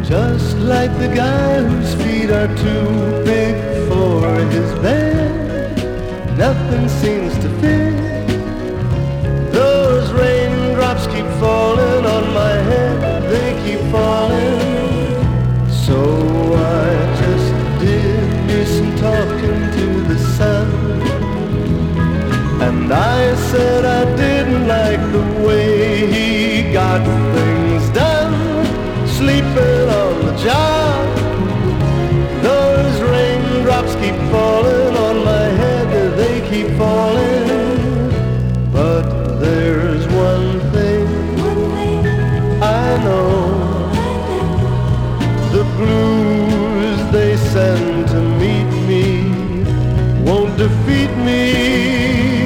Just like the guy whose feet are too big for his bed, nothing seems to fit. Those raindrops keep falling on my head, they keep falling. So I just did me some talking to the sun, and I said I didn't like the way he got things done, sleeping on the job. Those raindrops keep falling on my head, they keep falling. But there's one thing I know, the blues they send